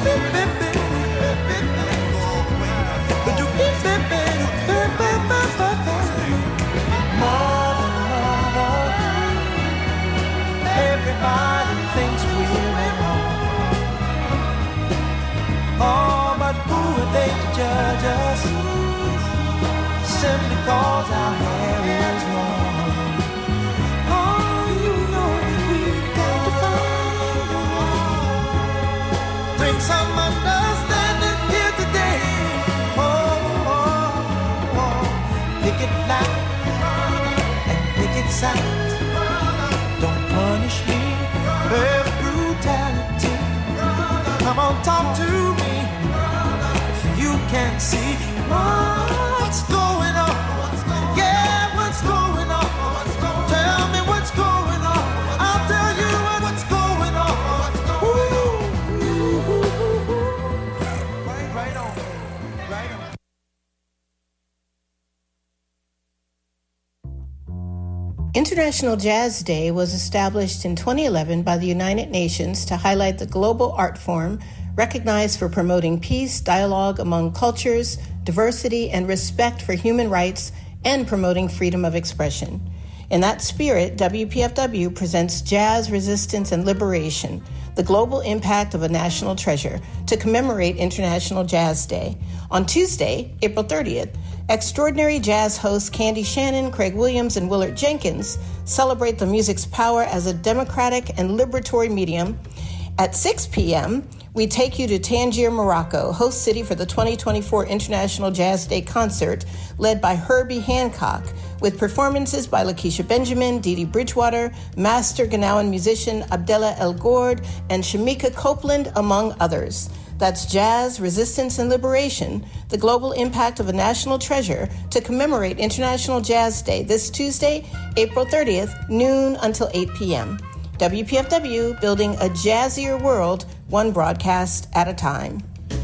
Everybody thinks we're at home. Oh, but who are they to judge us? Simply cause our hair is long. Oh, you know we've got to find. Bring some understanding here today. Oh, oh, oh. Pick it loud and pick it sound. Don't punish me with brutality. Come on, talk to me. You can see what's going on. Yeah, what's going on? Tell me what's going on. I'll tell you what's going on. Right on. Right on. International Jazz Day was established in 2011 by the United Nations to highlight the global art form recognized for promoting peace, dialogue among cultures, diversity, and respect for human rights, and promoting freedom of expression. In that spirit, WPFW presents Jazz, Resistance, and Liberation, the global impact of a national treasure, to commemorate International Jazz Day. On Tuesday, April 30th, extraordinary jazz hosts Candy Shannon, Craig Williams, and Willard Jenkins celebrate the music's power as a democratic and liberatory medium. At 6 p.m., we take you to Tangier, Morocco, host city for the 2024 International Jazz Day concert, led by Herbie Hancock, with performances by Lakeisha Benjamin, Dee Dee Bridgewater, master Ghanaian musician Abdella El Gord, and Shamika Copeland, among others. That's Jazz, Resistance, and Liberation, the global impact of a national treasure, to commemorate International Jazz Day this Tuesday, April 30th, noon until 8 p.m. WPFW, building a jazzier world, one broadcast at a time.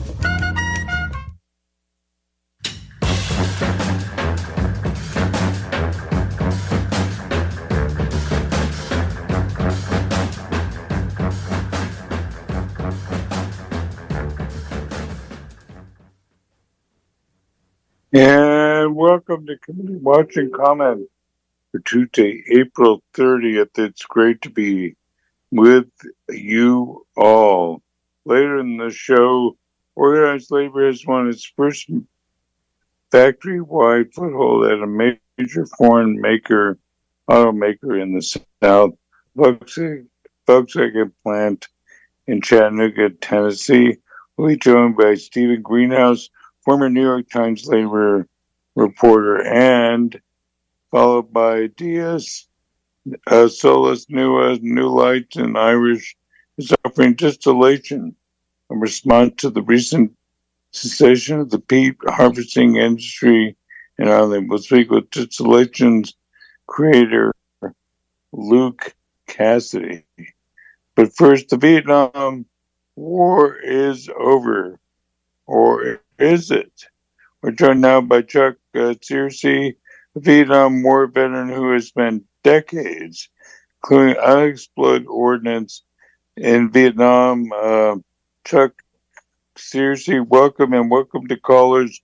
And welcome to Community Watch and Comment for Tuesday, April 30th. It's great to be with you all. Later in the show, organized labor has won its first factory-wide foothold at a major foreign automaker in the South, Volkswagen plant in Chattanooga, Tennessee. We'll be joined by Stephen Greenhouse, former New York Times labor reporter, and followed by Diaz Solis Nua, New Light, and Irish is offering distillation in response to the recent cessation of the peat harvesting industry in Ireland. We'll speak with distillation's creator, Luke Cassidy. But first, the Vietnam War is over. Or is it? We're joined now by Chuck Searcy, a Vietnam War veteran who has spent decades clearing unexploded ordnance in Vietnam. Chuck Searcy, welcome, and welcome to callers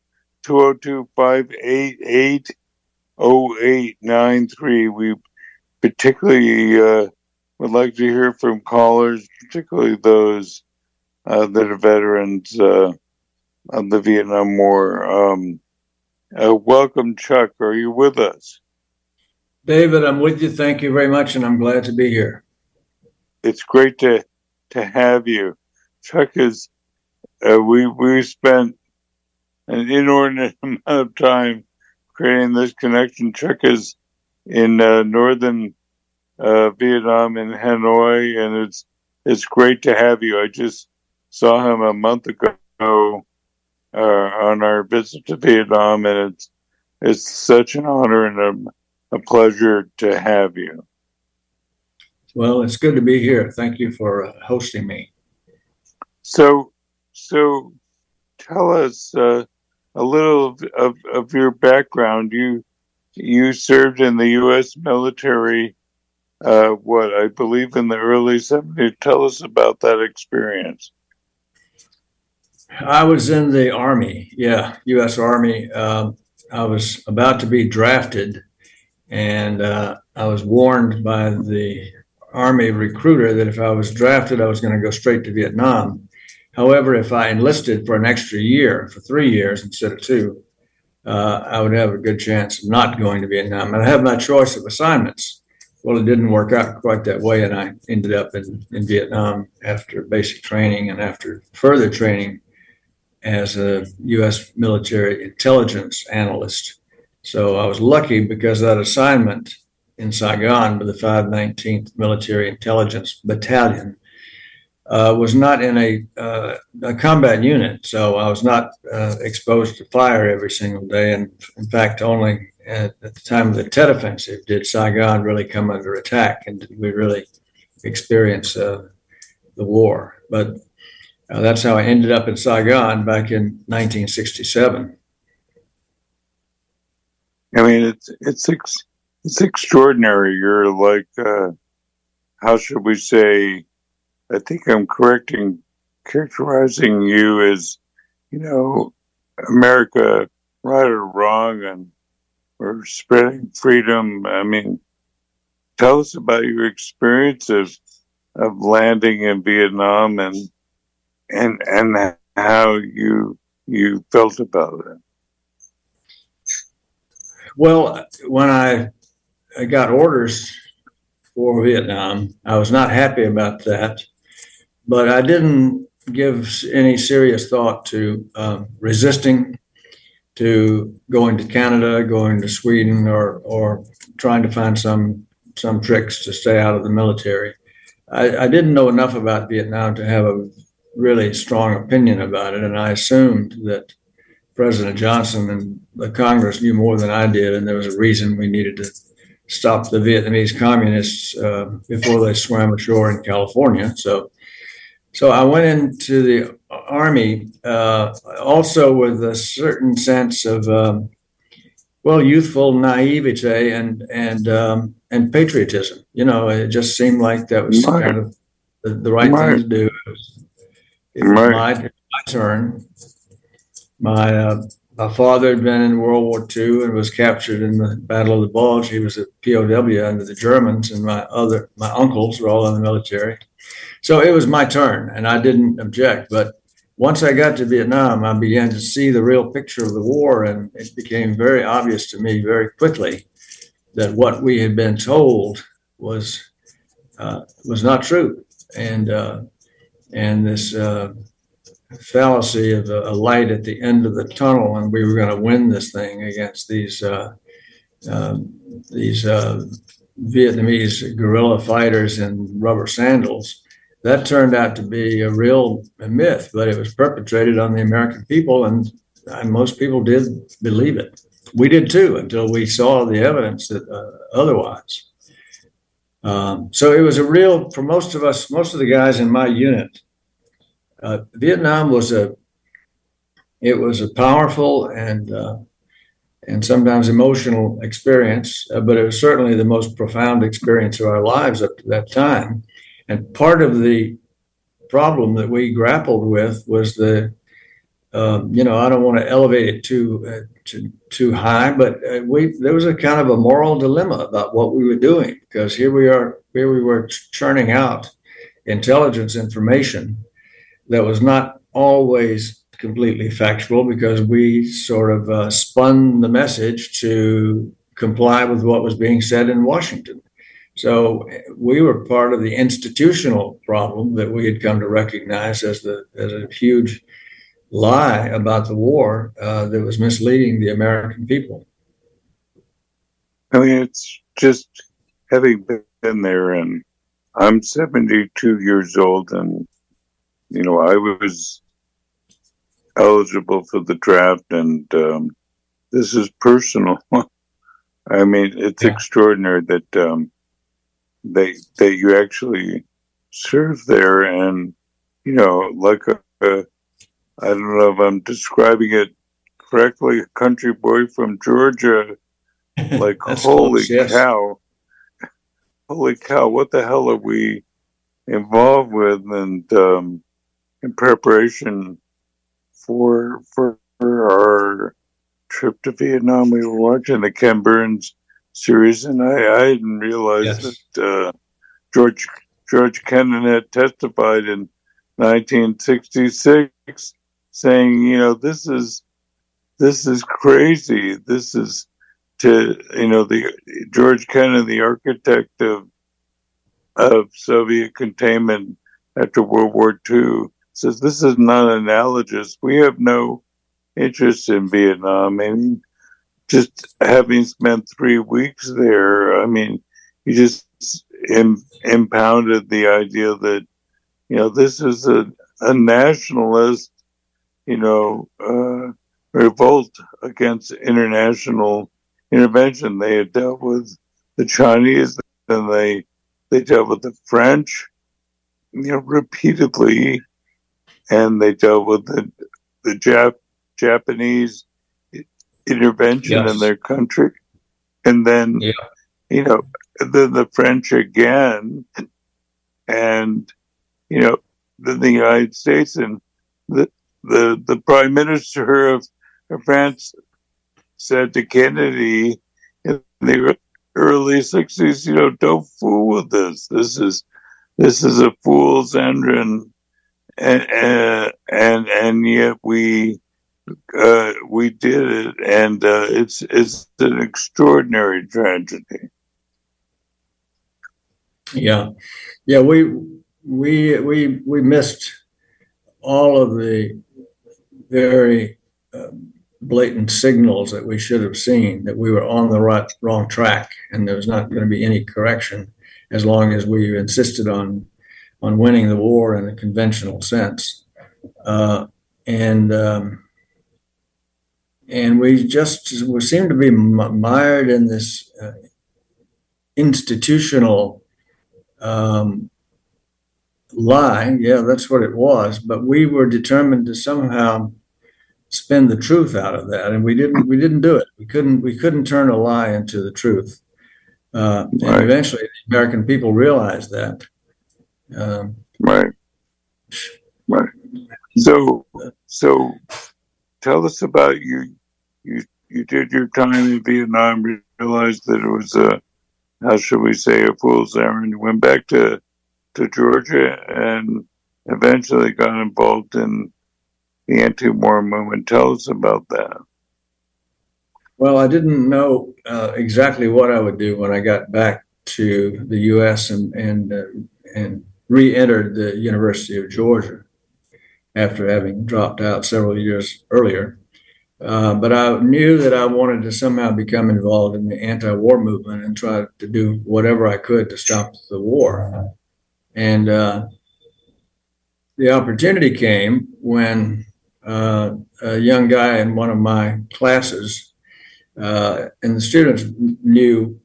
202-588-0893. We particularly would like to hear from callers, particularly those that are veterans of the Vietnam War. Welcome, Chuck. Are you with us? David, I'm with you. Thank you very much, and I'm glad to be here. It's great to have you. Chuck is, we spent an inordinate amount of time creating this connection. Chuck is in northern Vietnam, in Hanoi, and it's great to have you. I just saw him a month ago on our visit to Vietnam, and it's such an honor and a pleasure to have you. Well, it's good to be here. Thank you for hosting me. So tell us a little of your background. You served in the U.S. military, I believe in the early 70s. Tell us about that experience. I was in the Army, U.S. Army. I was about to be drafted, and I was warned by the Army recruiter that if I was drafted, I was going to go straight to Vietnam. However, if I enlisted for an extra year, for 3 years instead of 2, I would have a good chance of not going to Vietnam. And I had my choice of assignments. Well, it didn't work out quite that way, and I ended up in Vietnam after basic training and after further training as a U.S. military intelligence analyst. So I was lucky because that assignment in Saigon with the 519th Military Intelligence Battalion was not in a combat unit. So I was not exposed to fire every single day. And in fact, only at the time of the Tet Offensive did Saigon really come under attack, and we really experience the war. But that's how I ended up in Saigon back in 1967. I mean, it's extraordinary. You're like, how should we say? I think I'm characterizing you as, America, right or wrong, and we're spreading freedom. I mean, tell us about your experience of landing in Vietnam and how you felt about it. Well, when I got orders for Vietnam, I was not happy about that, but I didn't give any serious thought to resisting, to going to Canada, going to Sweden, or trying to find some tricks to stay out of the military. I didn't know enough about Vietnam to have a really strong opinion about it, and I assumed that President Johnson and the Congress knew more than I did, and there was a reason we needed to stop the Vietnamese communists before they swam ashore in California. So I went into the Army also with a certain sense of youthful naivete and patriotism. It just seemed like that was kind of the right thing to do. It was my turn. My father had been in World War II and was captured in the Battle of the Bulge. He was a POW under the Germans, and my uncles were all in the military. So it was my turn, and I didn't object. But once I got to Vietnam, I began to see the real picture of the war, and it became very obvious to me very quickly that what we had been told was not true, and this fallacy of a light at the end of the tunnel, and we were going to win this thing against these Vietnamese guerrilla fighters in rubber sandals. That turned out to be a real myth, but it was perpetrated on the American people, and most people did believe it. We did too, until we saw the evidence that otherwise. So it was for most of us, most of the guys in my unit, Vietnam was a powerful and sometimes emotional experience, but it was certainly the most profound experience of our lives up to that time. And part of the problem that we grappled with was I don't want to elevate it too high, but there was a kind of a moral dilemma about what we were doing, because here we were churning out intelligence information that was not always completely factual, because we sort of spun the message to comply with what was being said in Washington. So we were part of the institutional problem that we had come to recognize as a huge lie about the war that was misleading the American people. I mean, it's just having been there, and I'm 72 years old, and I was eligible for the draft, and this is personal. I mean, it's extraordinary that you actually serve there, and like I don't know if I'm describing it correctly, a country boy from Georgia, like holy cow, what the hell are we involved with? And in preparation for our trip to Vietnam, we were watching the Ken Burns series, and I didn't realize that George Kennan had testified in 1966, saying, this is crazy. This is the George Kennan, the architect of Soviet containment after World War II, says this is not analogous. We have no interest in Vietnam. I mean, just having spent 3 weeks there, I mean, you just impounded the idea that, this is a nationalist, revolt against international intervention. They had dealt with the Chinese, and they dealt with the French, repeatedly, and they dealt with the Japanese intervention in their country, and then then the French again, and then the United States, and the Prime Minister of France said to Kennedy in the early 60s, don't fool with this. This is a fool's errand, and yet we did it, and it's an extraordinary tragedy. Yeah, we missed all of the very blatant signals that we should have seen that we were on the wrong track, and there was not going to be any correction as long as we insisted on winning the war in a conventional sense, and we seemed to be mired in this institutional lie. Yeah, that's what it was. But we were determined to somehow spin the truth out of that, and we didn't do it. We couldn't turn a lie into the truth. And eventually, the American people realized that. Right. So tell us about you did your time in Vietnam, realized that it was how should we say, a fool's errand. You went back to Georgia and eventually got involved in the anti-war movement. Tell us about that. Well, I didn't know exactly what I would do when I got back to the U.S. and re-entered the University of Georgia after having dropped out several years earlier. But I knew that I wanted to somehow become involved in the anti-war movement and try to do whatever I could to stop the war. And the opportunity came when a young guy in one of my classes, and the students knew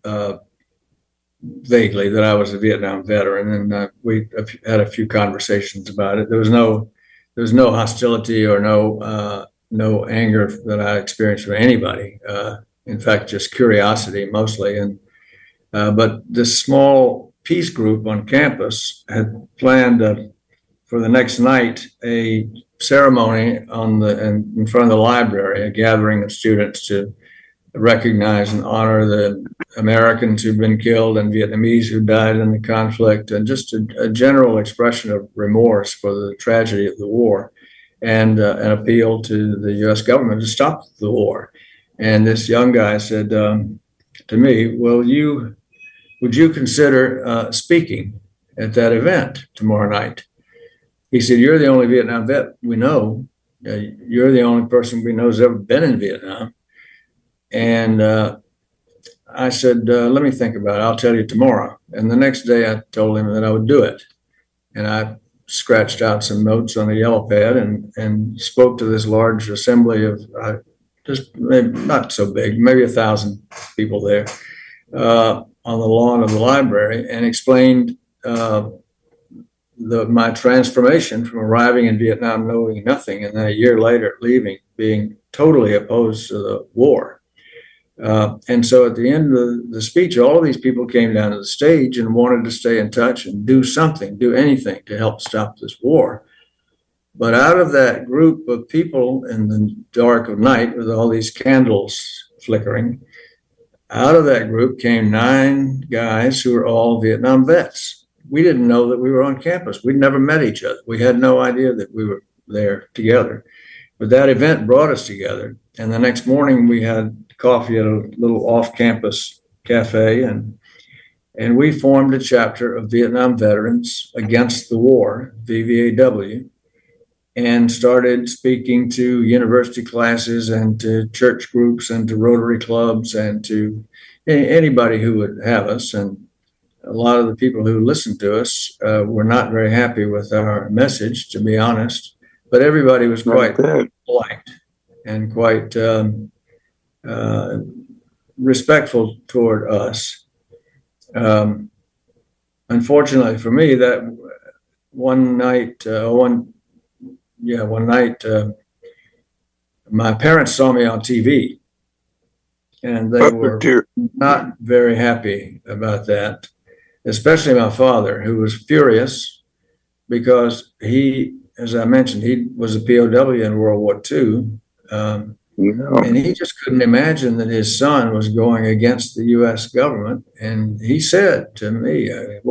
vaguely that I was a Vietnam veteran, and we had a few conversations about it. There was no hostility or no anger that I experienced from anybody. In fact, just curiosity mostly. But this small peace group on campus had planned for the next night a ceremony in front of the library, a gathering of students to recognize and honor the Americans who've been killed and Vietnamese who died in the conflict, and just a general expression of remorse for the tragedy of the war, and an appeal to the U.S. government to stop the war. And this young guy said to me, well, would you consider speaking at that event tomorrow night? He said, you're the only Vietnam vet we know. You're the only person we know who's ever been in Vietnam. And I said, let me think about it. I'll tell you tomorrow. And the next day I told him that I would do it. And I scratched out some notes on a yellow pad and spoke to this large assembly of just maybe not so big, maybe 1,000 people there on the lawn of the library, and explained my transformation from arriving in Vietnam knowing nothing, and then a year later leaving, being totally opposed to the war. And so at the end of the speech, all of these people came down to the stage and wanted to stay in touch and do something, do anything to help stop this war. But out of that group of people in the dark of night with all these candles flickering, out of that group came 9 guys who were all Vietnam vets. We didn't know that we were on campus. We'd never met each other. We had no idea that we were there together. But that event brought us together. And the next morning we had coffee at a little off-campus cafe, and we formed a chapter of Vietnam Veterans Against the War, VVAW, and started speaking to university classes and to church groups and to Rotary clubs and to anybody who would have us. And a lot of the people who listened to us were not very happy with our message, to be honest, but everybody was quite polite and quite respectful toward us. Unfortunately for me, that one night, my parents saw me on TV, and they were not very happy about that, especially my father, who was furious because he, as I mentioned, he was a POW in World War II. And he just couldn't imagine that his son was going against the U.S. government. And he said to me,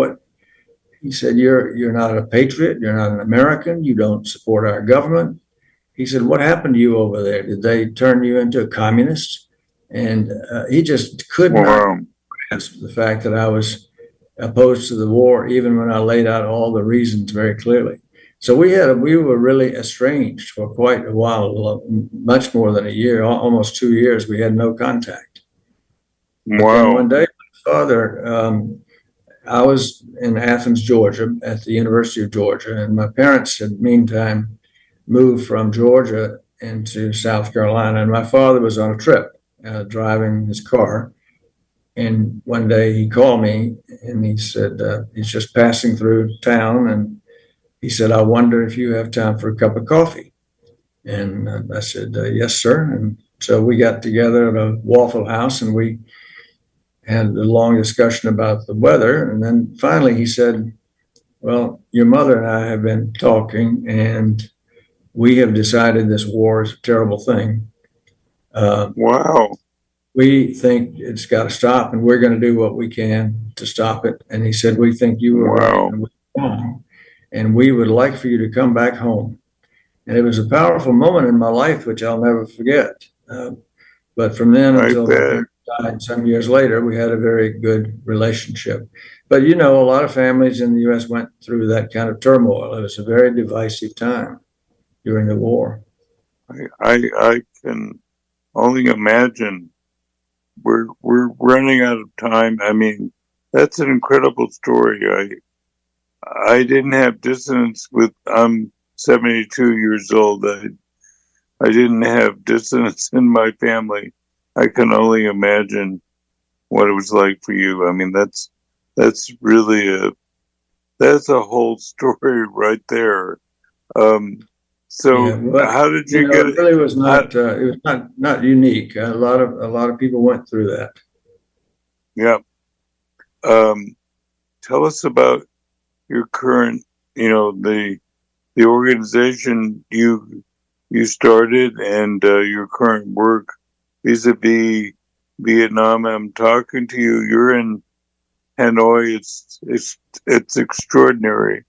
he said, you're not a patriot. You're not an American. You don't support our government. He said, what happened to you over there? Did they turn you into a communist? And he just could not grasp the fact that I was opposed to the war, even when I laid out all the reasons very clearly. So we were really estranged for quite a while, much more than a year, almost 2 years. We had no contact. Wow. One day, my father, I was in Athens, Georgia, at the University of Georgia, and my parents had meantime moved from Georgia into South Carolina, and my father was on a trip, driving his car. And one day he called me and he said, he's just passing through town, and he said, I wonder if you have time for a cup of coffee. And I said, yes, sir. And so we got together at a Waffle House and we had a long discussion about the weather. And then finally he said, well, your mother and I have been talking and we have decided this war is a terrible thing. Wow. We think it's got to stop and we're going to do what we can to stop it. And he said, we think you were right and we were wrong. And we would like for you to come back home. And it was a powerful moment in my life, which I'll never forget. But from then until he died some years later, we had a very good relationship. But, you know, a lot of families in the U.S. went through that kind of turmoil. It was a very divisive time during the war. I can only imagine. We're running out of time. I mean, that's an incredible story. I didn't have dissonance with, I'm 72 years old. I didn't have dissonance in my family. I can only imagine what it was like for you. I mean, that's really that's a whole story right there. So how did you get it? It really was not, it was not unique. A lot of people went through that. Yeah. Tell us about your current, the organization you started and your current work vis-a-vis Vietnam. I'm talking to you. You're in Hanoi. It's extraordinary.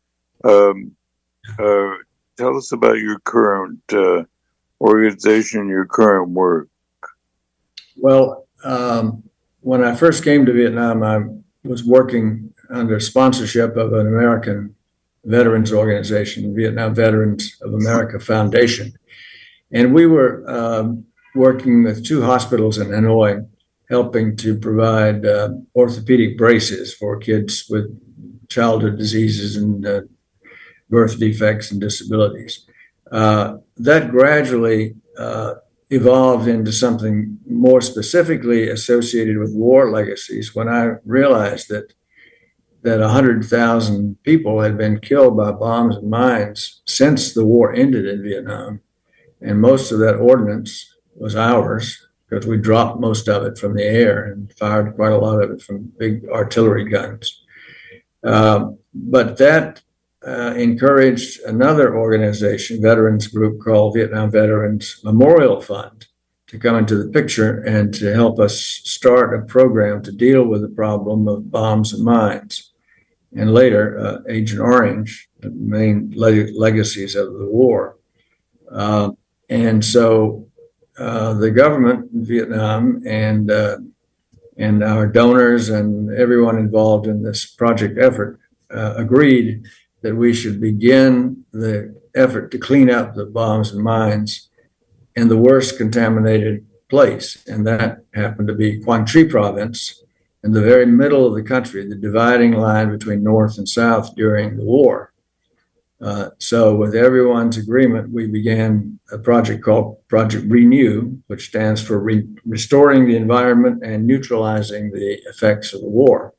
Tell us about your current organization, your current work. Well, when I first came to Vietnam, I was working under sponsorship of an American veterans organization, Vietnam Veterans of America Foundation. And we were working with 2 hospitals in Hanoi, helping to provide orthopedic braces for kids with childhood diseases and birth defects and disabilities. That gradually evolved into something more specifically associated with war legacies when I realized that 100,000 people had been killed by bombs and mines since the war ended in Vietnam. And most of that ordnance was ours because we dropped most of it from the air and fired quite a lot of it from big artillery guns. But that encouraged another organization, veterans group called Vietnam Veterans Memorial Fund, to come into the picture and to help us start a program to deal with the problem of bombs and mines. And later, Agent Orange, the main legacies of the war. And so the government in Vietnam and our donors and everyone involved in this project effort agreed that we should begin the effort to clean up the bombs and mines in the worst contaminated place. And that happened to be Quang Tri province, in the very middle of the country, the dividing line between North and South during the war. So with everyone's agreement, we began a project called Project Renew, which stands for Restoring the Environment and Neutralizing the Effects of the War.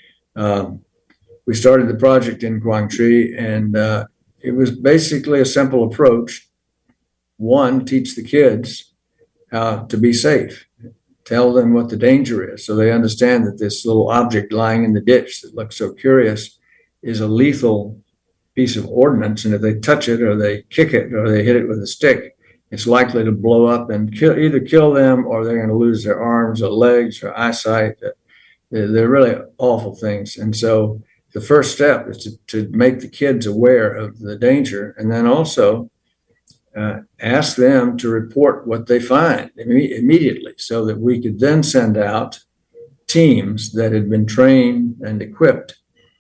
We started the project in Quang Tri, and it was basically a simple approach. One, teach the kids how to be safe. Tell them what the danger is so they understand that this little object lying in the ditch that looks so curious is a lethal piece of ordnance, and if they touch it or they kick it or they hit it with a stick, it's likely to blow up and either kill them, or they're going to lose their arms or legs or eyesight. They're really awful things. And so the first step is to make the kids aware of the danger, and then also ask them to report what they find immediately, so that we could then send out teams that had been trained and equipped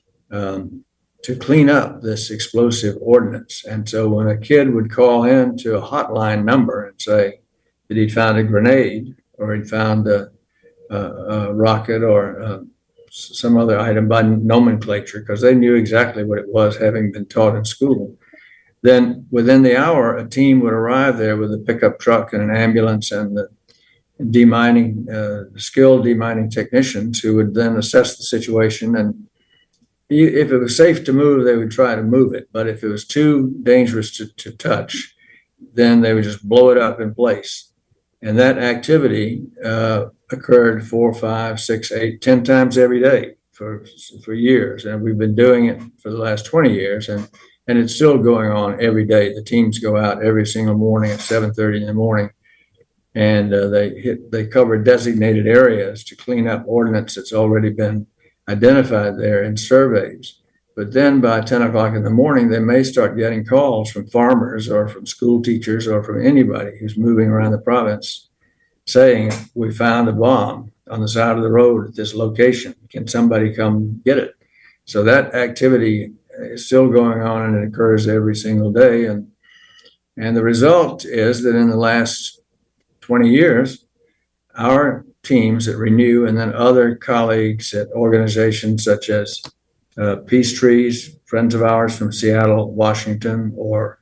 to clean up this explosive ordnance. And so when a kid would call in to a hotline number and say that he'd found a grenade, or he'd found a rocket, or some other item by nomenclature, because they knew exactly what it was, having been taught in school, then within the hour, a team would arrive there with a pickup truck and an ambulance and the demining, skilled demining technicians, who would then assess the situation. And if it was safe to move, they would try to move it. But if it was too dangerous to touch, then they would just blow it up in place. And that activity occurred 4, 5, 6, 8, 10 times every day for years. And we've been doing it for the last 20 years. And it's still going on every day. The teams go out every single morning at 7:30 in the morning, and they cover designated areas to clean up ordnance that's already been identified there in surveys. But then by 10 o'clock in the morning, they may start getting calls from farmers or from school teachers or from anybody who's moving around the province saying, we found a bomb on the side of the road at this location. Can somebody come get it? So that activity is still going on, and it occurs every single day. And the result is that in the last 20 years, our teams at Renew, and then other colleagues at organizations such as Peace Trees, friends of ours from Seattle, Washington, or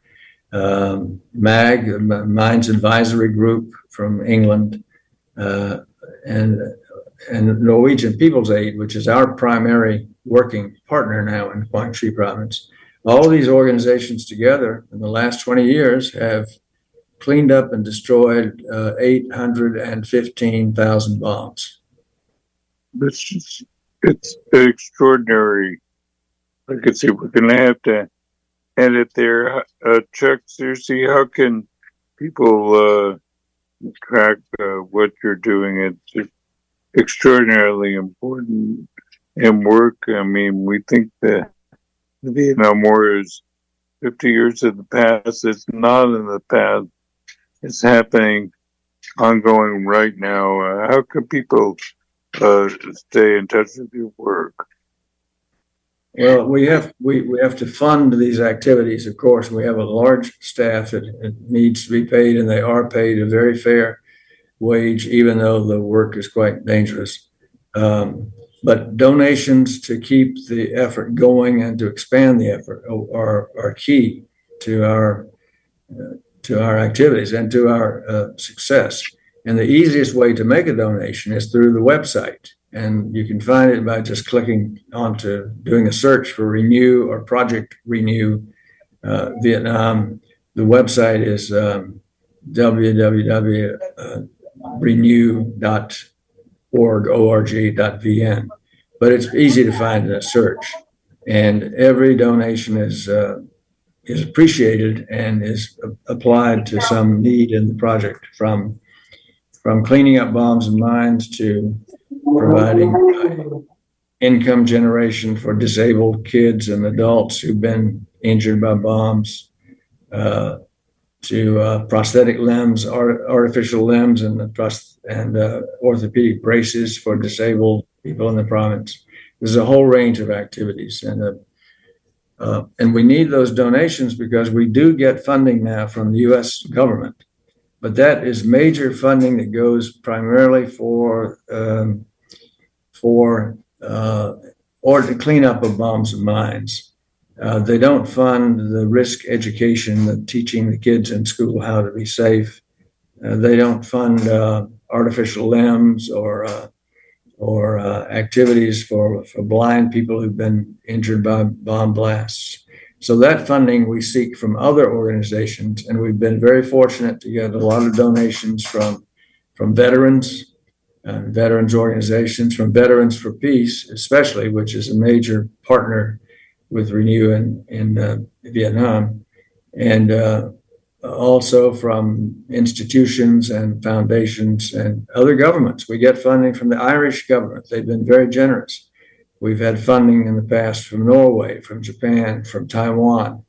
MAG, Mines Advisory Group from England, and Norwegian People's Aid, which is our primary working partner now in Quang Tri province. All these organizations together in the last 20 years have cleaned up and destroyed 815,000 bombs. It's extraordinary. I could see we're going to have to edit there. Chuck, seriously, how can people track what you're doing? It's just extraordinarily important in work. I mean, we think that the Vietnam War is 50 years in the past. It's not in the past. It's happening ongoing right now. How can people stay in touch with your work? Well, we have to fund these activities, of course. We have a large staff that needs to be paid, and they are paid a very fair wage, even though the work is quite dangerous. But donations to keep the effort going and to expand the effort are key to our activities and to our success. And the easiest way to make a donation is through the website. And you can find it by just clicking onto doing a search for Renew or Project Renew Vietnam. The website is www.renew.org.vn. But it's easy to find in a search. and every donation is appreciated and is applied to some need in the project, from cleaning up bombs and mines to providing income generation for disabled kids and adults who've been injured by bombs, to prosthetic limbs, artificial limbs, and orthopedic braces for disabled people in the province. There's a whole range of activities, and we need those donations because we do get funding now from the U.S. government, but that is major funding that goes primarily for or the cleanup of bombs and mines. They don't fund the risk education, the teaching the kids in school how to be safe. They don't fund artificial limbs or activities for blind people who've been injured by bomb blasts. So that funding we seek from other organizations, and we've been very fortunate to get a lot of donations from veterans, veterans organizations, from Veterans for Peace, especially, which is a major partner with Renew in Vietnam, and also from institutions and foundations and other governments. We get funding from the Irish government. They've been very generous. We've had funding in the past from Norway, from Japan, from Taiwan.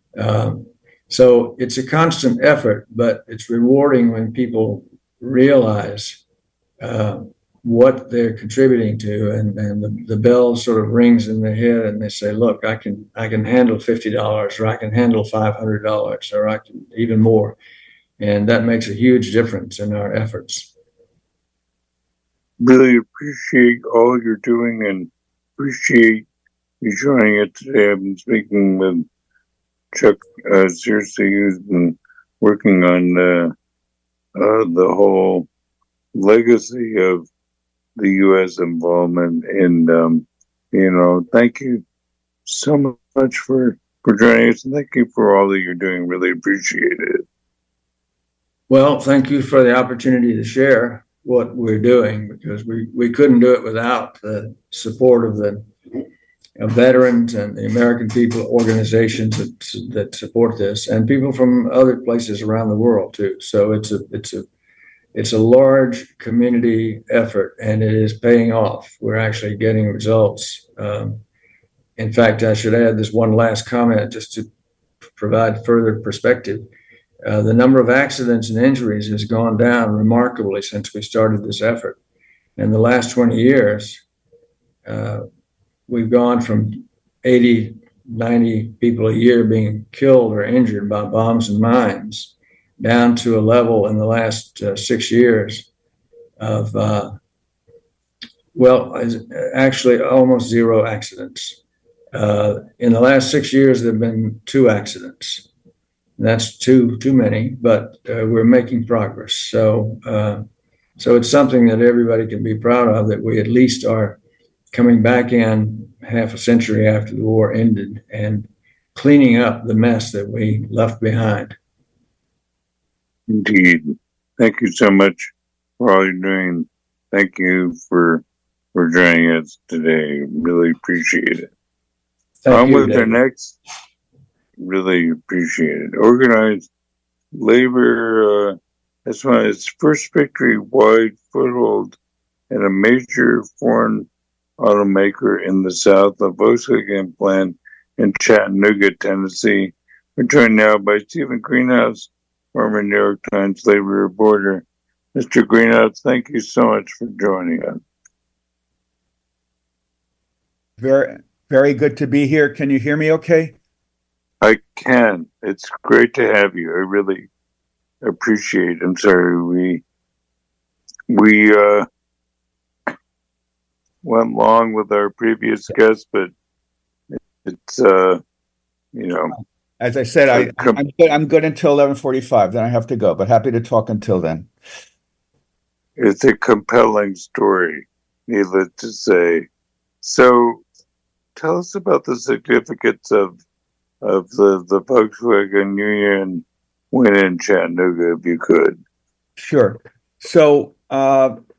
So it's a constant effort, but it's rewarding when people realize what they're contributing to, and the bell sort of rings in their head, and they say, "Look, I can handle $50, or I can handle $500, or I can even more," and that makes a huge difference in our efforts. Really appreciate all you're doing, and appreciate you joining it today. I've been speaking with Chuck Searcy, who's been working on the whole legacy of the U.S. involvement, and thank you so much for joining us, and thank you for all that you're doing. Really appreciate it. Well, thank you for the opportunity to share what we're doing, because we couldn't do it without the support of veterans and the American people organizations that support this, and people from other places around the world too. So it's a large community effort, and it is paying off. We're actually getting results. In fact, I should add this one last comment just to provide further perspective. The number of accidents and injuries has gone down remarkably since we started this effort. In the last 20 years, we've gone from 80, 90 people a year being killed or injured by bombs and mines down to a level in the last 6 years of, actually almost zero accidents. In the last 6 years, there have been 2 accidents. That's too many, but we're making progress. So it's something that everybody can be proud of, that we at least are coming back in half a century after the war ended and cleaning up the mess that we left behind. Indeed. Thank you so much for all you're doing. Thank you for joining us today. Really appreciate it. Thank you, with David. the next. Really appreciate it. Organized labor has won its first victory-wide foothold in a major foreign automaker in the South, the Volkswagen plant in Chattanooga, Tennessee. We're joined now by Stephen Greenhouse, former New York Times labor reporter. Mr. Greenhouse, thank you so much for joining us. Very, very good to be here. Can you hear me okay? I can. It's great to have you. I really appreciate it. I'm sorry we went long with our previous guest, but it's As I said, I'm good until 11:45. Then I have to go, but happy to talk until then. It's a compelling story, needless to say. So, tell us about the significance of the Volkswagen Union win in Chattanooga, if you could. Sure. So,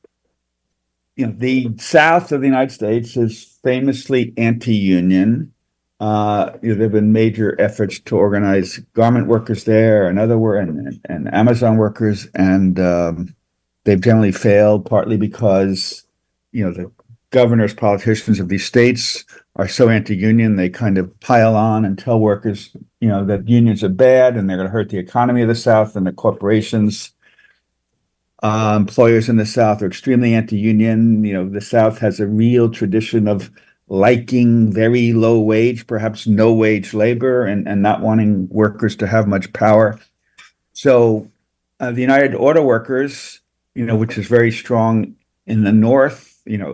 the South of the United States is famously anti-union. There have been major efforts to organize garment workers there and and Amazon workers, and they've generally failed, partly because the governors, politicians of these states are so anti-union, they kind of pile on and tell workers, that unions are bad and they're going to hurt the economy of the South, and the corporations, employers in the South are extremely anti-union. The South has a real tradition of liking very low wage, perhaps no wage labor, and not wanting workers to have much power. So the United Auto Workers, which is very strong in the North,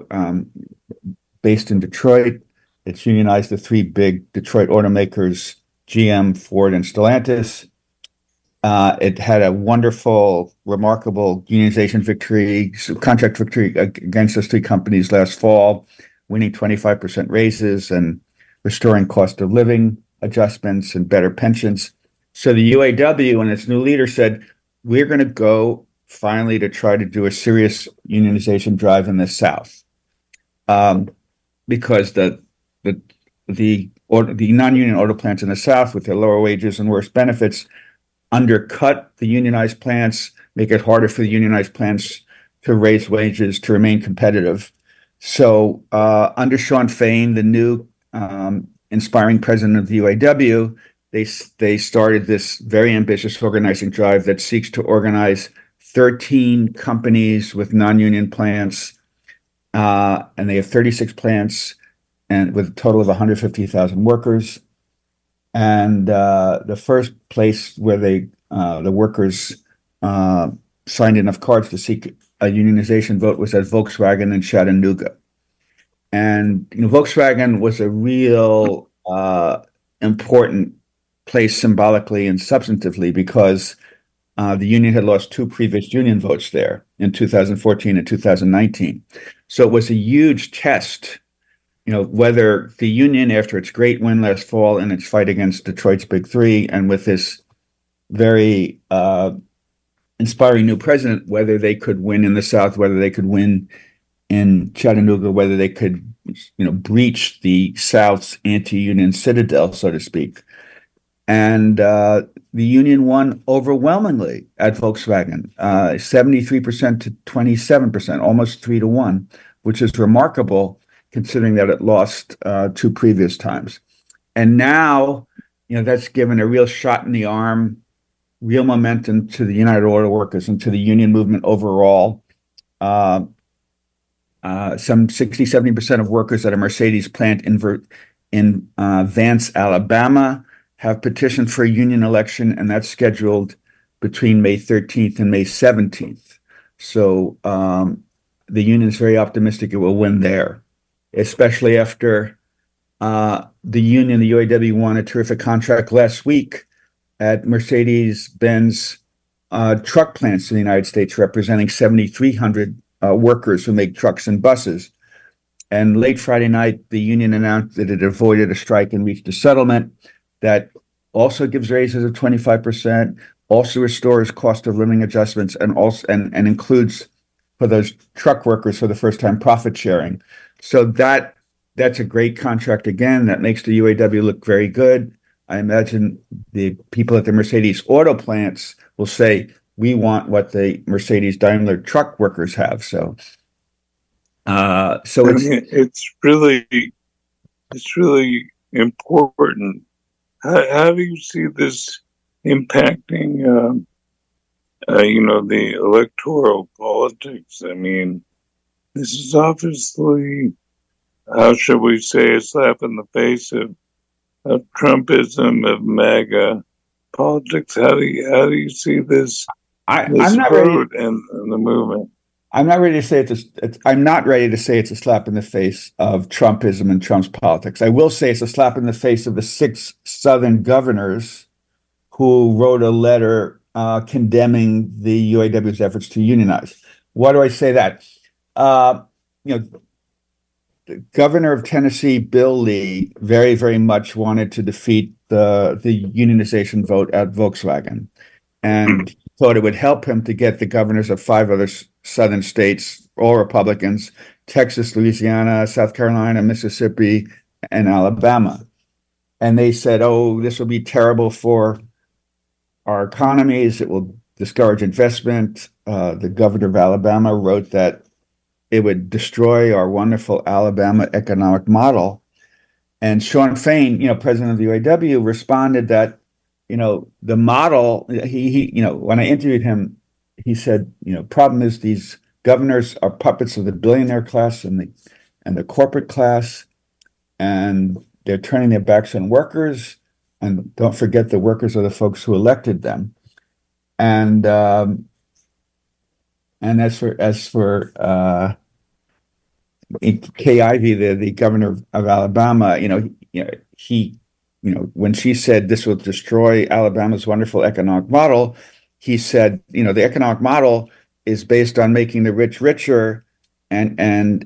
based in Detroit, it's unionized the three big Detroit automakers, GM, Ford, and Stellantis. It had a wonderful, remarkable unionization victory, contract victory against those three companies last fall, winning 25% raises and restoring cost of living adjustments and better pensions. So the UAW and its new leader said, we're going to go finally to try to do a serious unionization drive in the South, because the non-union auto plants in the South, with their lower wages and worse benefits, undercut the unionized plants, make it harder for the unionized plants to raise wages to remain competitive. So under Shawn Fain, the new inspiring president of the UAW, they started this very ambitious organizing drive that seeks to organize 13 companies with non-union plants, and they have 36 plants and with a total of 150,000 workers. And the first place where the workers signed enough cards to seek a unionization vote was at Volkswagen in Chattanooga. And Volkswagen was a real important place symbolically and substantively, because the union had lost two previous union votes there in 2014 and 2019. So it was a huge test, whether the union, after its great win last fall in its fight against Detroit's Big Three, and with this very inspiring new president, whether they could win in the South, whether they could win in Chattanooga, whether they could, breach the South's anti-union citadel, so to speak. And the union won overwhelmingly at Volkswagen, 73% to 27%, almost 3-1, which is remarkable considering that it lost two previous times. And now, that's given a real shot in the arm, real momentum to the United Auto Workers and to the union movement overall. Some 60-70% of workers at a Mercedes plant in Vance, Alabama, have petitioned for a union election, and that's scheduled between May 13th and May 17th. So the union is very optimistic it will win there, especially after the union, the UAW, won a terrific contract last week at Mercedes-Benz truck plants in the United States, representing 7,300 workers who make trucks and buses. And late Friday night, the union announced that it avoided a strike and reached a settlement that also gives raises of 25%, also restores cost of living adjustments, and includes for those truck workers for the first time profit sharing. So that's a great contract again. That makes the UAW look very good. I imagine the people at the Mercedes auto plants will say, we want what the Mercedes Daimler truck workers have. So it's really important. How do you see this impacting, the electoral politics? I mean, this is obviously, how should we say, a slap in the face of Trumpism, of MAGA politics. How do you see this? I'm not ready, and the movement. I'm not ready to say I'm not ready to say it's a slap in the face of Trumpism and Trump's politics. I will say it's a slap in the face of the 6 Southern governors who wrote a letter condemning the UAW's efforts to unionize. Why do I say that? The governor of Tennessee, Bill Lee, very, very much wanted to defeat the unionization vote at Volkswagen, and thought it would help him to get the governors of 5 other southern states, all Republicans, Texas, Louisiana, South Carolina, Mississippi, and Alabama. and they said, "Oh, this will be terrible for our economies. It will discourage investment." The governor of Alabama wrote that it would destroy our wonderful Alabama economic model. And Shawn Fain, president of the UAW, responded that, the model, when I interviewed him, he said, problem is these governors are puppets of the billionaire class and the corporate class, and they're turning their backs on workers. And don't forget, the workers are the folks who elected them. And as for Kay Ivey, the governor of Alabama, when she said this will destroy Alabama's wonderful economic model, he said, the economic model is based on making the rich richer and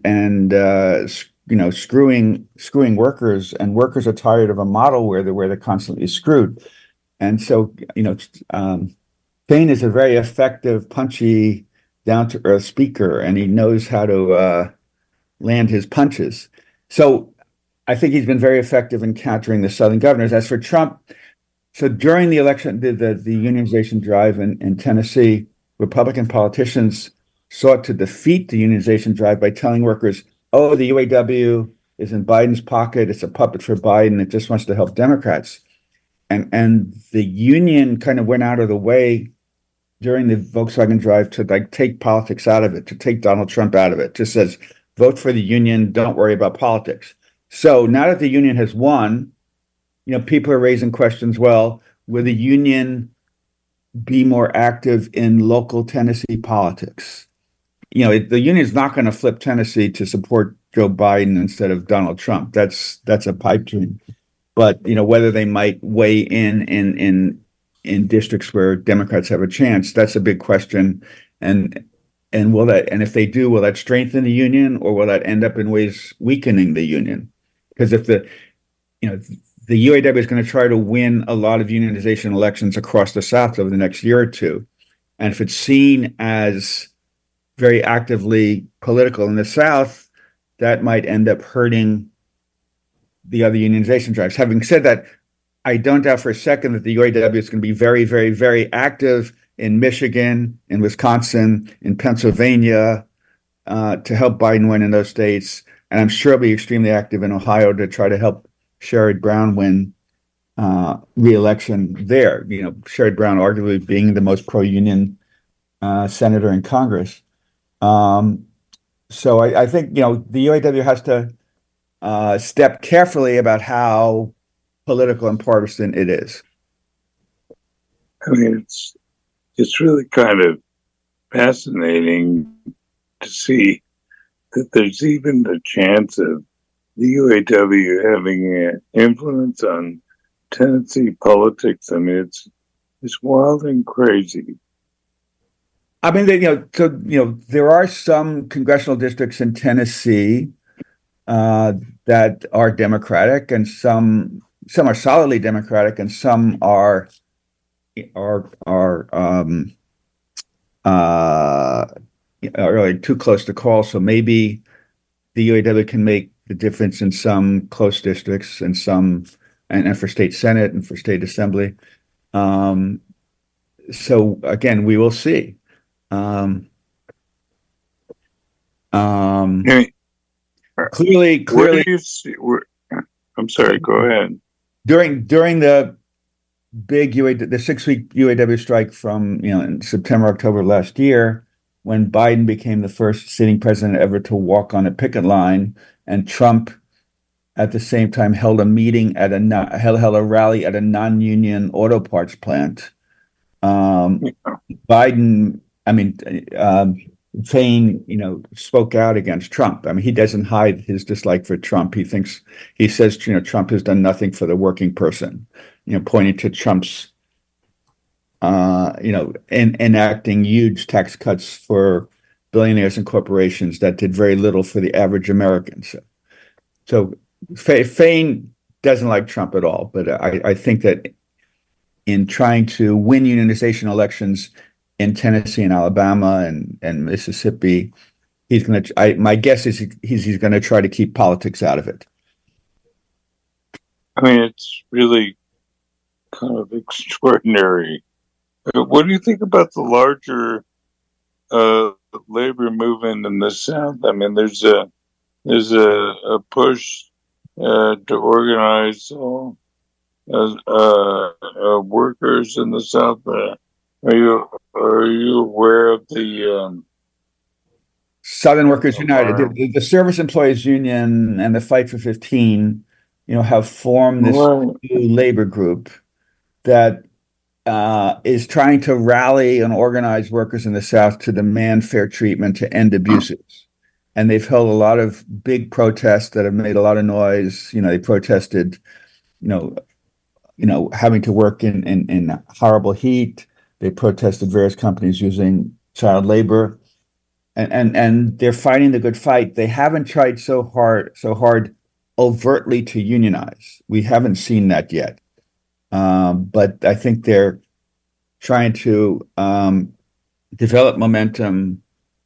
screwing workers, and workers are tired of a model where they're constantly screwed. And so, Fain is a very effective, punchy, down-to-earth speaker, and he knows how to land his punches. So I think he's been very effective in countering the Southern governors. As for Trump, so during the election, the unionization drive in Tennessee, Republican politicians sought to defeat the unionization drive by telling workers, "Oh, the UAW is in Biden's pocket. It's a puppet for Biden. It just wants to help Democrats." And the union kind of went out of the way during the Volkswagen drive to take politics out of it, to take Donald Trump out of it. Just says, vote for the union, don't worry about politics. So now that the union has won, people are raising questions. Well, will the union be more active in local Tennessee politics? The union is not going to flip Tennessee to support Joe Biden instead of Donald Trump. That's a pipe dream. But whether they might weigh in districts where Democrats have a chance, that's a big question. And if they do, will that strengthen the union, or will that end up in ways weakening the union? Because if the UAW is going to try to win a lot of unionization elections across the South over the next year or two, and if it's seen as very actively political in the South, that might end up hurting the other unionization drives. Having said that, I don't doubt for a second that the UAW is going to be very, very, very active in Michigan, in Wisconsin, in Pennsylvania, to help Biden win in those states. And I'm sure it'll be extremely active in Ohio to try to help Sherrod Brown win re-election there. Sherrod Brown arguably being the most pro-union senator in Congress. So I think, the UAW has to step carefully about how political and partisan it is. I mean, it's really kind of fascinating to see that there's even the chance of the UAW having an influence on Tennessee politics. I mean, it's wild and crazy. I mean, there are some congressional districts in Tennessee that are Democratic, and some are solidly Democratic, and some are really too close to call. So maybe the UAW can make the difference in some close districts and for state Senate and for state assembly. So again, we will see. Clearly. Where do you see? I'm sorry. Go ahead. During the big the 6-week UAW strike from in September, October last year, when Biden became the first sitting president ever to walk on a picket line, and Trump at the same time held a meeting held a rally at a non-union auto parts plant. Biden, Fain, spoke out against Trump. I mean, he doesn't hide his dislike for Trump. He says, Trump has done nothing for the working person, pointing to Trump's, enacting huge tax cuts for billionaires and corporations that did very little for the average American. So Fain doesn't like Trump at all. But I think that in trying to win unionization elections in Tennessee and Alabama and Mississippi, my guess is he's going to try to keep politics out of it. I mean, it's really kind of extraordinary. What do you think about the larger labor movement in the South? I mean, there's a push to organize workers in the South. Are you aware of the Southern Workers United, the Service Employees Union, and the Fight for 15, have formed this new labor group that is trying to rally and organize workers in the South to demand fair treatment, to end abuses. And they've held a lot of big protests that have made a lot of noise. They protested, having to work in horrible heat. They protested various companies using child labor, and they're fighting the good fight. They haven't tried so hard overtly to unionize. We haven't seen that yet. But I think they're trying to develop momentum,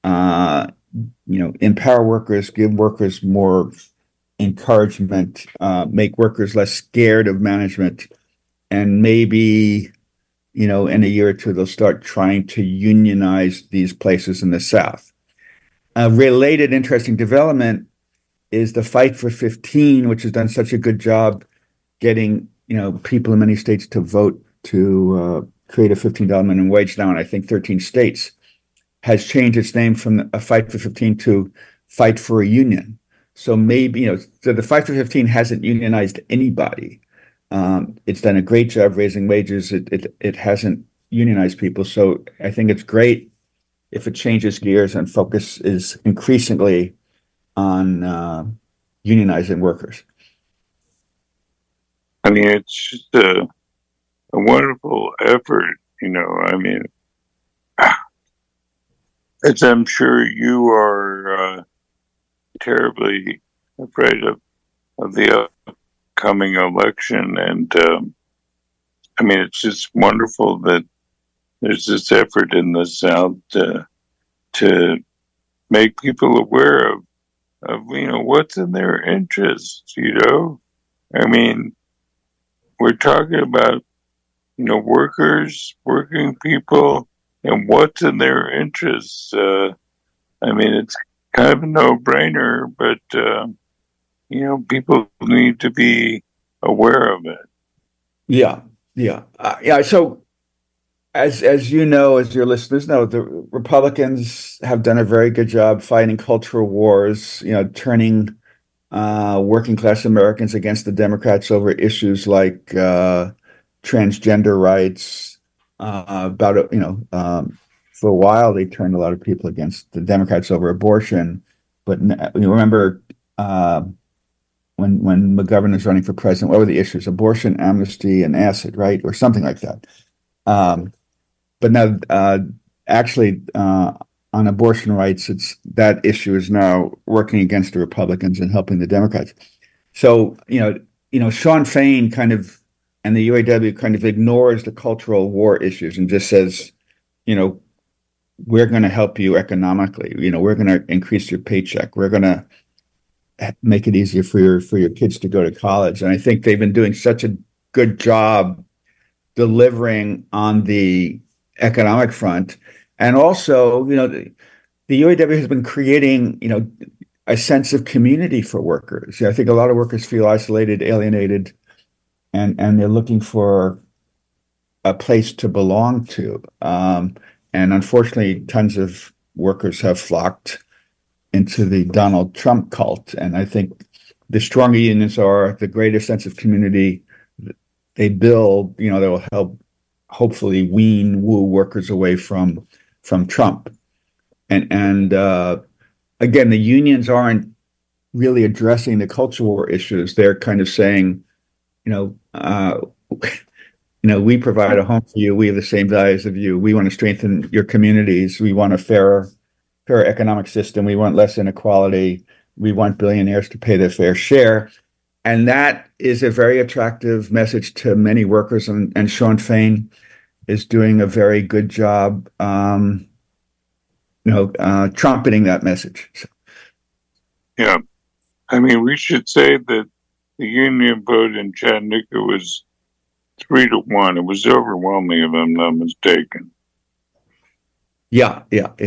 empower workers, give workers more encouragement, make workers less scared of management, and maybe, in a year or two, they'll start trying to unionize these places in the South. A related interesting development is the Fight for 15, which has done such a good job getting people in many states to vote to create a $15 minimum wage now in, I think, 13 states, has changed its name from a Fight for 15 to Fight for a Union. So maybe, so the Fight for 15 hasn't unionized anybody. It's done a great job raising wages. It hasn't unionized people. So I think it's great if it changes gears and focus is increasingly on unionizing workers. I mean, it's just a wonderful effort, I mean, as I'm sure you are terribly afraid of the upcoming election. And I mean, it's just wonderful that there's this effort in the South to make people aware of what's in their interests, I mean, we're talking about, workers, working people, and what's in their interests. I mean, it's kind of a no-brainer, but, people need to be aware of it. Yeah. So as you know, as your listeners know, the Republicans have done a very good job fighting cultural wars, turning working class Americans against the Democrats over issues like transgender rights. For a while they turned a lot of people against the Democrats over abortion. But you remember when McGovern was running for president, what were the issues? Abortion, amnesty, and acid, right, or something like that. But now, actually, on abortion rights, that issue is now working against the Republicans and helping the Democrats. So, Shawn Fain and the UAW kind of ignores the cultural war issues and just says, we're going to help you economically. We're going to increase your paycheck. We're going to make it easier for your kids to go to college. And I think they've been doing such a good job delivering on the economic front. And also, the UAW has been creating, a sense of community for workers. I think a lot of workers feel isolated, alienated, and they're looking for a place to belong to. And unfortunately, tons of workers have flocked into the Donald Trump cult. And I think the stronger unions are, the greater sense of community they build, that will help hopefully woo workers away from Trump. And again, the unions aren't really addressing the cultural war issues. They're kind of saying, we provide a home for you. We have the same values of you. We want to strengthen your communities. We want a fairer economic system. We want less inequality. We want billionaires to pay their fair share. And that is a very attractive message to many workers. And Shawn Fain is doing a very good job, trumpeting that message. Yeah. I mean, we should say that the union vote in Chattanooga was 3-1. It was overwhelming, if I'm not mistaken. Yeah.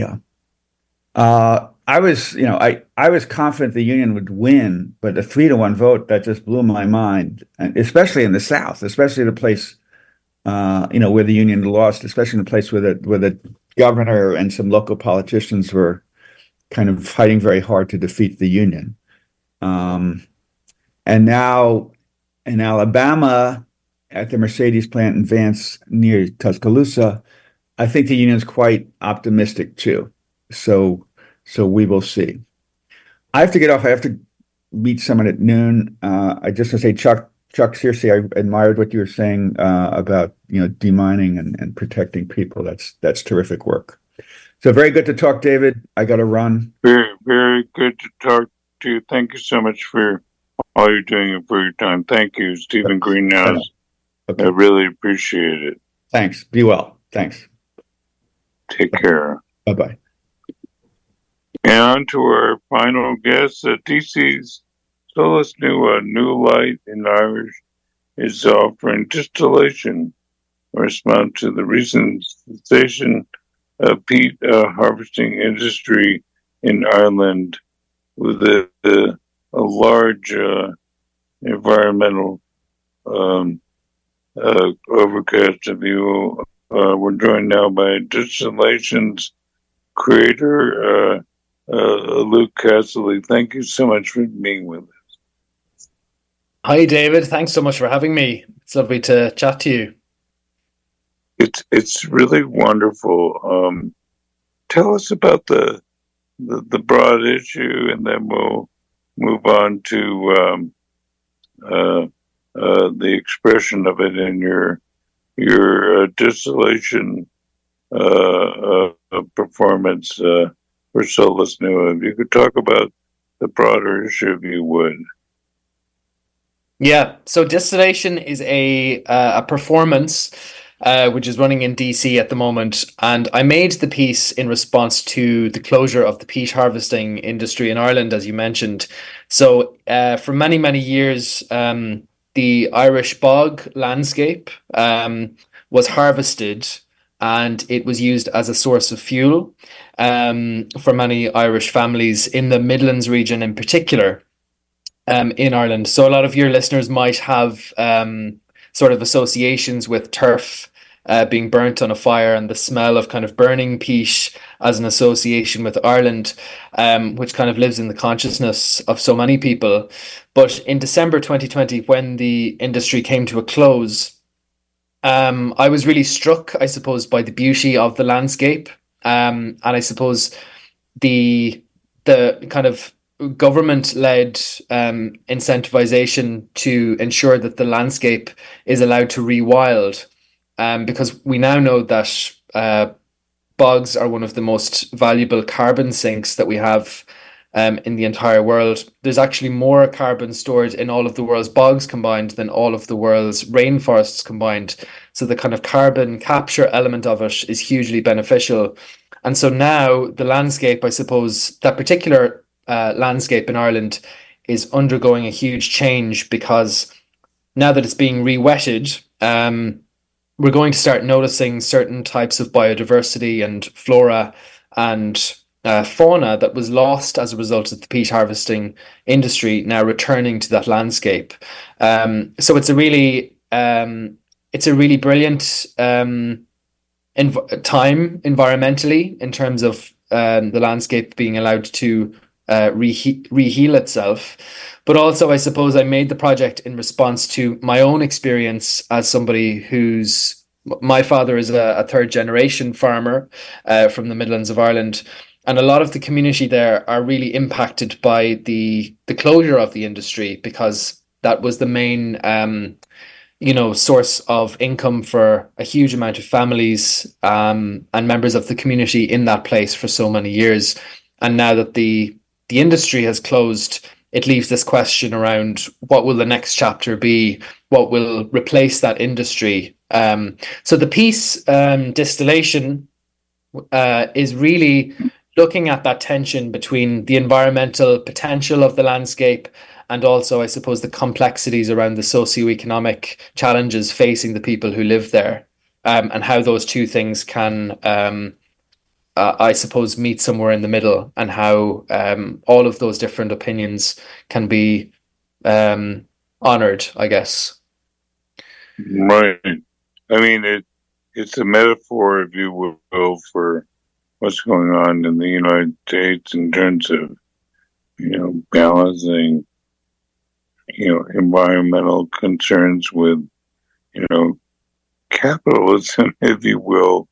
I was confident the union would win, but a 3-1 vote, that just blew my mind, and especially in the South, especially the place, where the union lost, especially in the place where the governor and some local politicians were kind of fighting very hard to defeat the union. And now in Alabama, at the Mercedes plant in Vance near Tuscaloosa, I think the union's quite optimistic too. So we will see. I have to get off. I have to meet someone at noon. I just want to say, Chuck, seriously, I admired what you were saying about demining and protecting people. That's terrific work. So very good to talk, David. I got to run. Very, very good to talk to you. Thank you so much for all you're doing and for your time. Thank you, Stephen Greenhouse. Okay. I really appreciate it. Thanks. Be well. Thanks. Take care. Bye-bye. And on to our final guest, DC's Solas Nua, New Light in Irish, is offering distillation in response to the recent cessation of peat harvesting industry in Ireland with a large environmental overcast view. We're joined now by distillation's creator, Luke Castley. Thank you so much for being with us. Hi, David. Thanks so much for having me. It's lovely to chat to you. It's really wonderful. Tell us about the broad issue, and then we'll move on to the expression of it in your distillation performance for Solas Nua. If you could talk about the broader issue, if you would. Yeah, so distillation is a performance which is running in DC at the moment, and I made the piece in response to the closure of the peat harvesting industry in Ireland, as you mentioned. So for many, many years, the Irish bog landscape was harvested, and it was used as a source of fuel for many Irish families in the Midlands region in particular. In Ireland. So a lot of your listeners might have sort of associations with turf being burnt on a fire, and the smell of kind of burning peat as an association with Ireland, which kind of lives in the consciousness of so many people. But in December 2020, when the industry came to a close, I was really struck, I suppose, by the beauty of the landscape. And I suppose the kind of government-led incentivization to ensure that the landscape is allowed to rewild, because we now know that bogs are one of the most valuable carbon sinks that we have in the entire world. There's actually more carbon stored in all of the world's bogs combined than all of the world's rainforests combined. So the kind of carbon capture element of it is hugely beneficial. And so now the landscape, I suppose, that particular landscape in Ireland is undergoing a huge change, because now that it's being re-wetted, we're going to start noticing certain types of biodiversity and flora and fauna that was lost as a result of the peat harvesting industry now returning to that landscape. So it's a really brilliant time environmentally, in terms of the landscape being allowed to reheal itself. But also, I suppose I made the project in response to my own experience as somebody my father is a third generation farmer from the Midlands of Ireland. And a lot of the community there are really impacted by the closure of the industry, because that was the main source of income for a huge amount of families and members of the community in that place for so many years. And now that the industry has closed, it leaves this question around what will the next chapter be? What will replace that industry? So the piece, Distillation, is really looking at that tension between the environmental potential of the landscape and also, I suppose, the complexities around the socioeconomic challenges facing the people who live there, and how those two things can, I suppose, meet somewhere in the middle, and how all of those different opinions can be honored, I guess. Right. I mean, it's a metaphor, if you will, for what's going on in the United States in terms of, balancing, environmental concerns with, capitalism, if you will,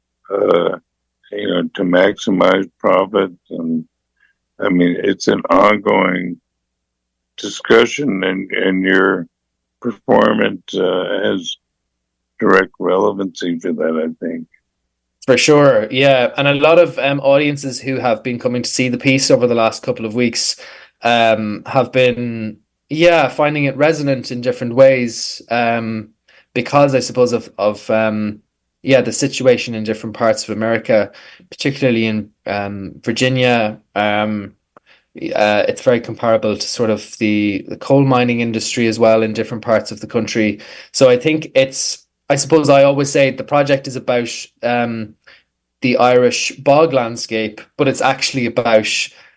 to maximize profits. And I mean, it's an ongoing discussion, and your performance has direct relevancy for that, I think. For sure, yeah. And a lot of audiences who have been coming to see the piece over the last couple of weeks have been, finding it resonant in different ways, because I suppose of the situation in different parts of America, particularly in Virginia. It's very comparable to sort of the coal mining industry as well in different parts of the country. So I think I suppose I always say the project is about the Irish bog landscape, but it's actually about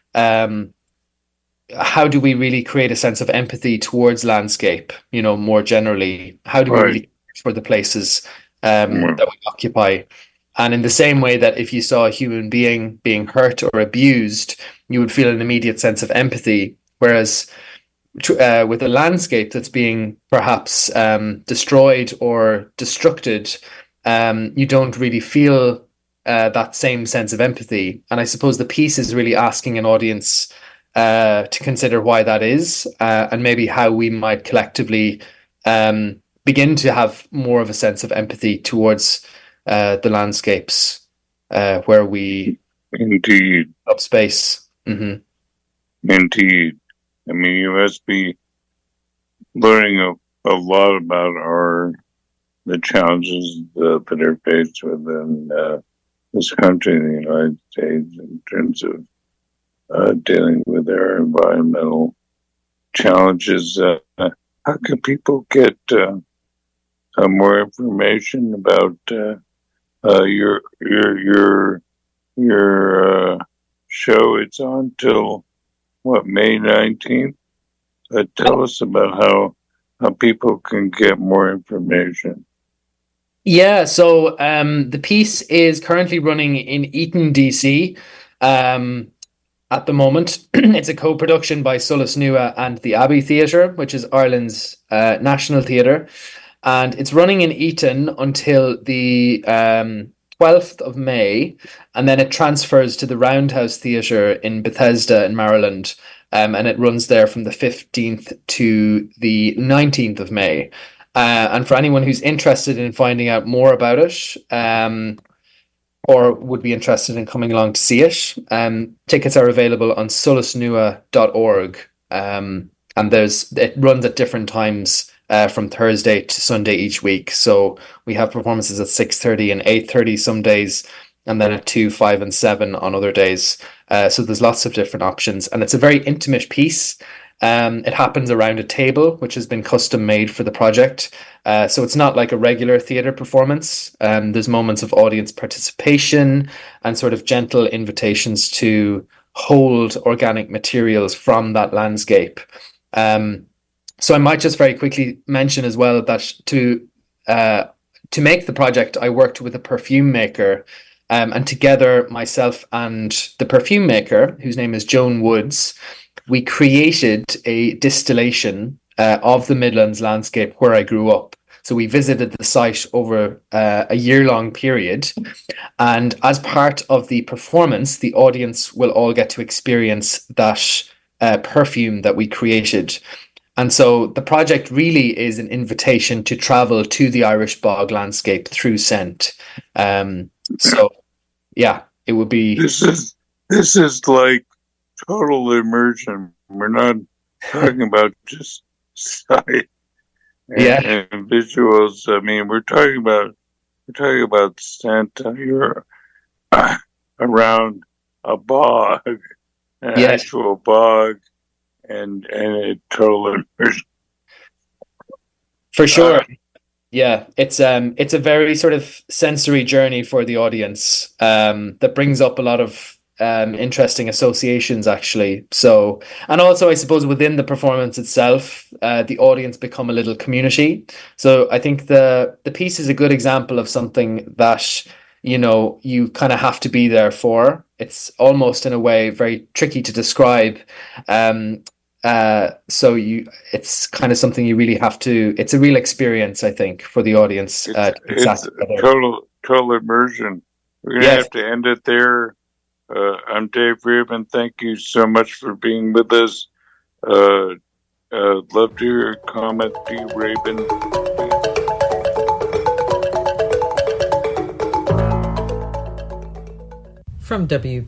how do we really create a sense of empathy towards landscape, more generally? How do we really care for the places that we occupy? And in the same way that if you saw a human being being hurt or abused, you would feel an immediate sense of empathy. Whereas with a landscape that's being perhaps destroyed or destructed, you don't really feel that same sense of empathy. And I suppose the piece is really asking an audience to consider why that is, and maybe how we might collectively begin to have more of a sense of empathy towards the landscapes where we indeed up space. Mm-hmm. Indeed. I mean, you must be learning a lot about the challenges that are faced within this country, the United States, in terms of dealing with their environmental challenges. How can people get more information about your show? It's on till May 19th? Tell us about how people can get more information. Yeah, so the piece is currently running in Eaton, DC. At the moment, it's a co-production by Solas Nua and the Abbey Theatre, which is Ireland's national theatre. And it's running in Eaton until the 12th of May, and then it transfers to the Roundhouse Theatre in Bethesda in Maryland, and it runs there from the 15th to the 19th of May. And for anyone who's interested in finding out more about it, or would be interested in coming along to see it, tickets are available on solasnua.org, and it runs at different times from Thursday to Sunday each week. So we have performances at 6:30 and 8:30 some days, and then at 2, 5, and 7 on other days. So there's lots of different options, and it's a very intimate piece. It happens around a table, which has been custom made for the project. So it's not like a regular theatre performance. There's moments of audience participation and sort of gentle invitations to hold organic materials from that landscape. So I might just very quickly mention as well that to make the project, I worked with a perfume maker, and together myself and the perfume maker, whose name is Joan Woods, we created a distillation of the Midlands landscape where I grew up. So we visited the site over a year-long period, and as part of the performance, the audience will all get to experience that perfume that we created. And so the project really is an invitation to travel to the Irish bog landscape through scent. So, yeah, it would be. This is like total immersion. We're not talking about just sight and visuals. I mean, we're talking about scent. You're around a bog, an actual bog. and a total immersion. For sure. Yeah, it's a very sort of sensory journey for the audience that brings up a lot of interesting associations, actually. So, and also I suppose within the performance itself, the audience become a little community. So I think the piece is a good example of something that, you know, you kind of have to be there for. It's almost in a way very tricky to describe. So it's kind of something you really have to, it's a real experience, I think, for the audience. It's total immersion. We're going to have to end it there. I'm Dave Raven. Thank you so much for being with us. Love to hear your comment, D. Raven. From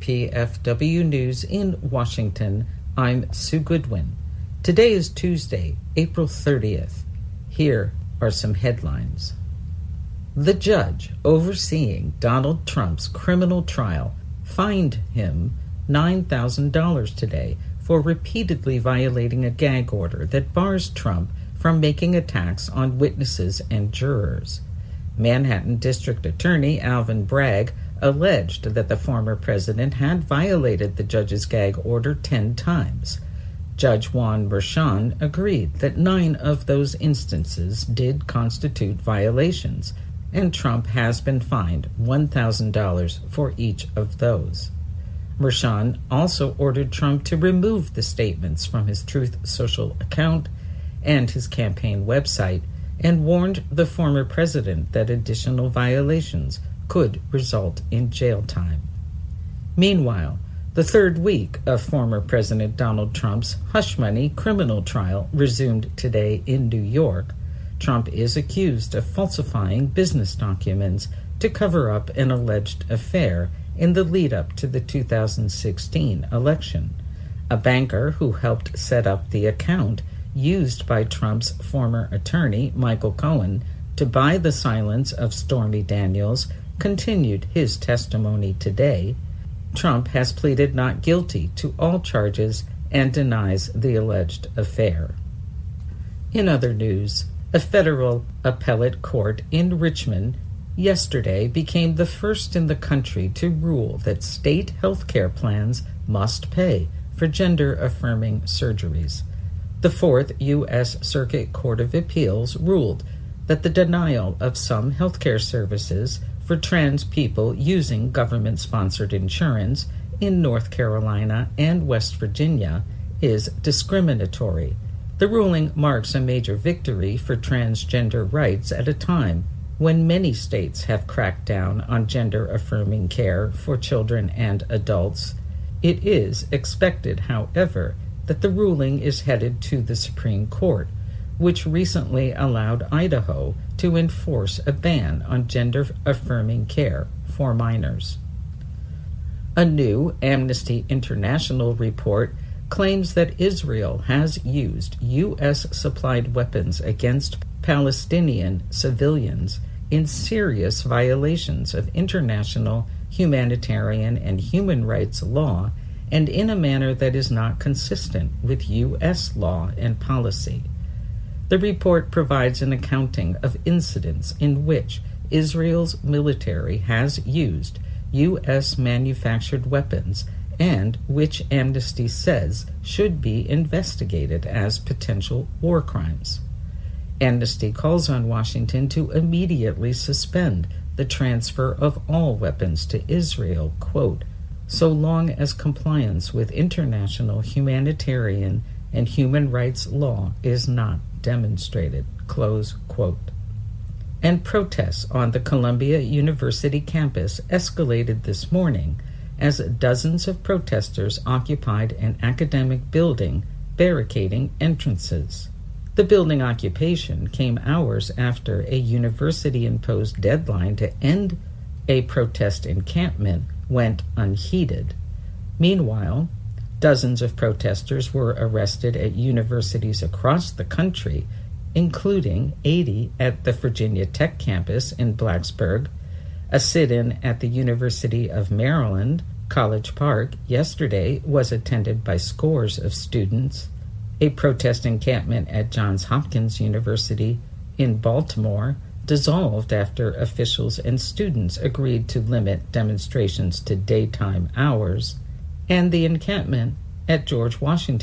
WPFW News in Washington, I'm Sue Goodwin. Today is Tuesday, April 30th. Here are some headlines. The judge overseeing Donald Trump's criminal trial fined him $9,000 today for repeatedly violating a gag order that bars Trump from making attacks on witnesses and jurors. Manhattan District Attorney Alvin Bragg alleged that the former president had violated the judge's gag order 10 times. Judge Juan Merchan agreed that 9 of those instances did constitute violations, and Trump has been fined $1,000 for each of those. Merchan also ordered Trump to remove the statements from his Truth Social account and his campaign website, and warned the former president that additional violations could result in jail time. Meanwhile, the third week of former President Donald Trump's hush money criminal trial resumed today in New York. Trump is accused of falsifying business documents to cover up an alleged affair in the lead-up to the 2016 election. A banker who helped set up the account used by Trump's former attorney, Michael Cohen, to buy the silence of Stormy Daniels continued his testimony today. Trump has pleaded not guilty to all charges and denies the alleged affair. In other news, a federal appellate court in Richmond yesterday became the first in the country to rule that state health care plans must pay for gender-affirming surgeries. The Fourth U.S. Circuit Court of Appeals ruled that the denial of some healthcare services for trans people using government-sponsored insurance in North Carolina and West Virginia is discriminatory. The ruling marks a major victory for transgender rights at a time when many states have cracked down on gender-affirming care for children and adults. It is expected, however, that the ruling is headed to the Supreme Court, which recently allowed Idaho to enforce a ban on gender-affirming care for minors. A new Amnesty International report claims that Israel has used U.S.-supplied weapons against Palestinian civilians in serious violations of international humanitarian and human rights law, and in a manner that is not consistent with U.S. law and policy. The report provides an accounting of incidents in which Israel's military has used U.S.-manufactured weapons and which Amnesty says should be investigated as potential war crimes. Amnesty calls on Washington to immediately suspend the transfer of all weapons to Israel, quote, so long as compliance with international humanitarian and human rights law is not demonstrated, close quote. And protests on the Columbia University campus escalated this morning as dozens of protesters occupied an academic building, barricading entrances. The building occupation came hours after a university-imposed deadline to end a protest encampment went unheeded. Meanwhile, dozens of protesters were arrested at universities across the country, including 80 at the Virginia Tech campus in Blacksburg. A sit-in at the University of Maryland, College Park, yesterday was attended by scores of students. A protest encampment at Johns Hopkins University in Baltimore dissolved after officials and students agreed to limit demonstrations to daytime hours, and the encampment at George Washington